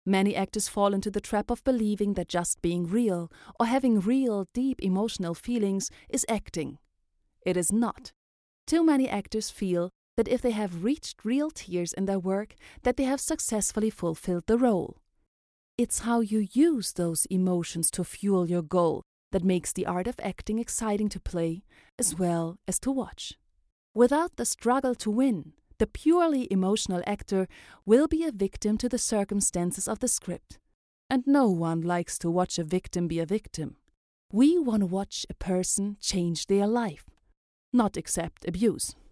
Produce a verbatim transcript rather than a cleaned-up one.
Many actors fall into the trap of believing that just being real or having real, deep emotional feelings is acting. It is not. Too many actors feel that if they have reached real tears in their work, that they have successfully fulfilled the role. It's how you use those emotions to fuel your goal that makes the art of acting exciting to play as well as to watch. Without the struggle to win, the purely emotional actor will be a victim to the circumstances of the script. And no one likes to watch a victim be a victim. We want to watch a person change their life, not accept abuse.